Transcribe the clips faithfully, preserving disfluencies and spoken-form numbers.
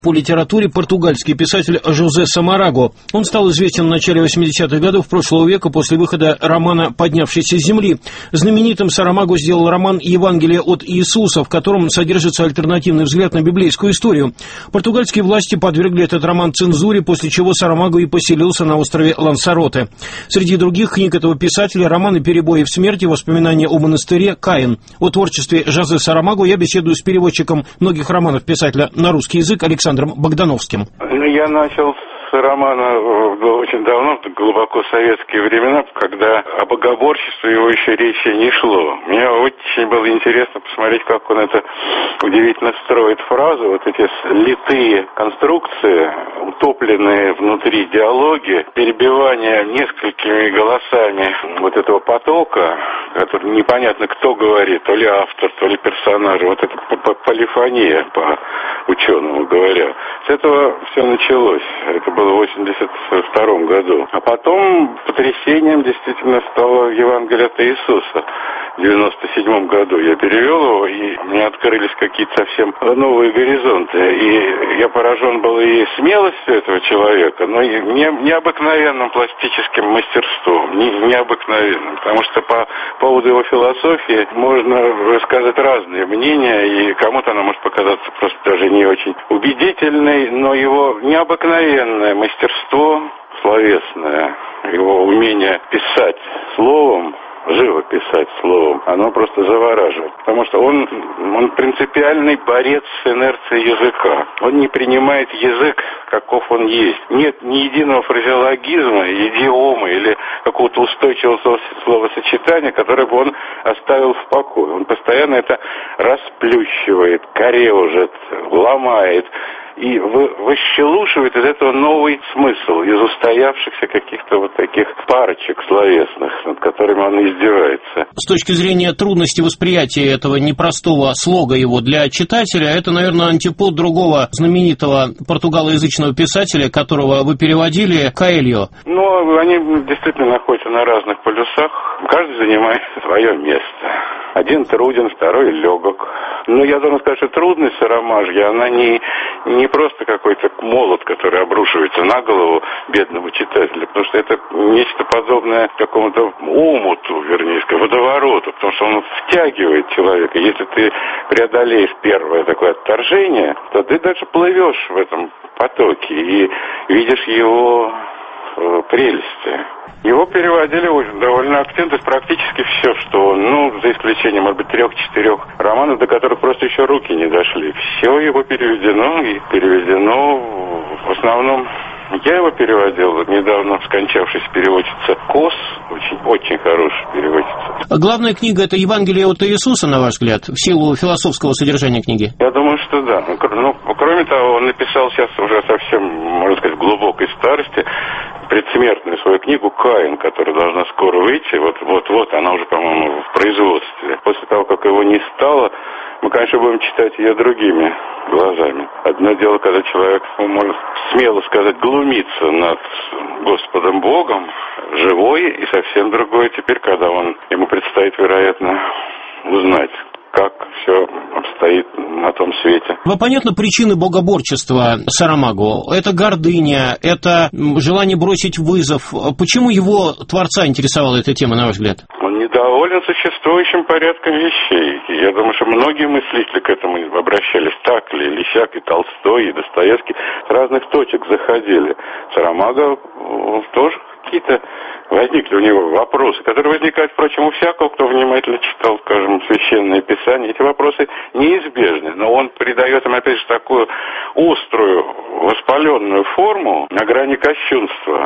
По литературе португальский писатель Жозе Самараго. Он стал известен в начале восьмидесятых годов прошлого века после выхода романа «Поднявшийся с земли». Знаменитым Сарамаго сделал роман «Евангелие от Иисуса», в котором содержится альтернативный взгляд на библейскую историю. Португальские власти подвергли этот роман цензуре, после чего Сарамаго и поселился на острове Лансароте. Среди других книг этого писателя романы «Перебои в смерти», воспоминания о монастыре, «Каин». О творчестве Жозе Сарамаго я беседую с переводчиком многих романов писателя на русский язык Александром Богдановским. Я начал с романа очень давно, в глубоко советские времена, когда о богоборчестве его еще речи не шло. Мне очень было интересно посмотреть, как он это удивительно строит фразы, вот эти литые конструкции, утопленные внутри диалоги, перебивание несколькими голосами вот этого потока, который непонятно кто говорит, то ли автор, то ли персонаж, вот это полифония, по ученому говоря. С этого все началось. Это было в восемьдесят втором году. А потом потрясением действительно стало Евангелие от Иисуса. В девяносто седьмом году я перевел его, и мне открылись какие-то совсем новые горизонты. И я поражен был и смелостью этого человека, но и необыкновенным пластическим мастерством. Необыкновенным. Потому что по поводу его философии можно высказать разные мнения, и кому-то она может показаться просто даже не очень убедительной, но его необыкновенное мастерство словесное, его умение писать словом, живо писать словом, оно просто завораживает. Потому что он, он принципиальный борец с инерцией языка. Он не принимает язык, каков он есть. Нет ни единого фразеологизма, идиомы или какого-то устойчивого словосочетания, которое бы он оставил в покое. Он постоянно это расплющивает, корежит, ломает и выщелушивает из этого новый смысл, из устоявшихся каких-то вот таких парочек словесных, над которыми он издевается. С точки зрения трудности восприятия этого непростого слога его для читателя, это, наверное, антипод другого знаменитого португалоязычного писателя, которого вы переводили, Коэльо. Ну, они действительно находятся на разных полюсах, каждый занимает свое место. Один труден, второй легок. Но я должен сказать, что трудность Сарамажья, она не, не просто какой-то молот, который обрушивается на голову бедного читателя, потому что это нечто подобное какому-то омуту, вернее, водовороту, потому что он втягивает человека. Если ты преодолеешь первое такое отторжение, то ты дальше плывешь в этом потоке и видишь его э, прелести. Его переводили довольно активно, то есть практически все, что, ну, за исключением, может быть, трех-четырех романов, до которых просто еще руки не дошли. Все его переведено, и переведено в основном. Я его переводил, недавно скончавшись переводчица Кос, очень, очень хорошая переводчица. Главная книга — это Евангелие от Иисуса, на ваш взгляд, в силу философского содержания книги? Я думаю, что да. Ну, кроме того, он написал сейчас уже совсем, можно сказать, в глубокой старости предсмертную свою книгу «Каин», которая должна скоро выйти. Вот-вот-вот, она уже, по-моему, в производстве. После того, как его не стало, мы, конечно, будем читать ее другими глазами. Одно дело, когда человек, ну, может смело сказать, глумится над Господом Богом, живой, и совсем другое теперь, когда он, ему предстоит, вероятно, узнать, как все обстоит на том свете. Вам понятны причины богоборчества Сарамаго? Это гордыня, это желание бросить вызов. Почему его творца интересовала эта тема, на ваш взгляд? Он недоволен существующим порядком вещей. И я думаю, что многие мыслители к этому обращались. Так ли, или сяк, и Толстой, и Достоевский с разных точек заходили. Сарамаго тоже какие-то возникли у него вопросы, которые возникают, впрочем, у всякого, кто внимательно читал, скажем, священное писание. Эти вопросы неизбежны, но он придает им, опять же, такую острую, воспаленную форму на грани кощунства,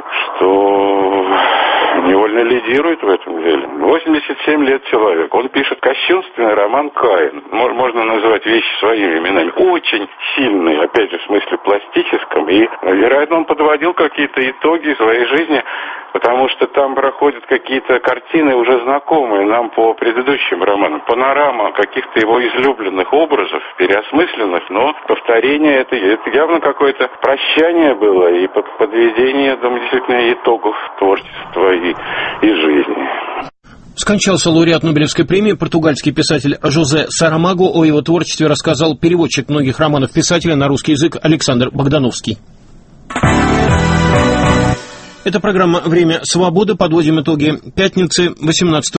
что невольно лидирует в этом деле. восемьдесят семь лет человек, он пишет кощунственный роман «Каин». Можно называть вещи своими именами. Очень сильный, опять же, в смысле пластическом, и, вероятно, он подводил какие-то итоги своей жизни, потому что там проходят какие-то картины, уже знакомые нам по предыдущим романам. Панорама каких-то его излюбленных образов, переосмысленных, но повторение это, это явно какое-то прощание было и подведение, я думаю, действительно итогов творчества и, и жизни. Скончался лауреат Нобелевской премии, португальский писатель Жозе Сарамаго. О его творчестве рассказал переводчик многих романов писателя на русский язык Александр Богдановский. Это программа «Время свободы». Подводим итоги пятницы, восемнадцатого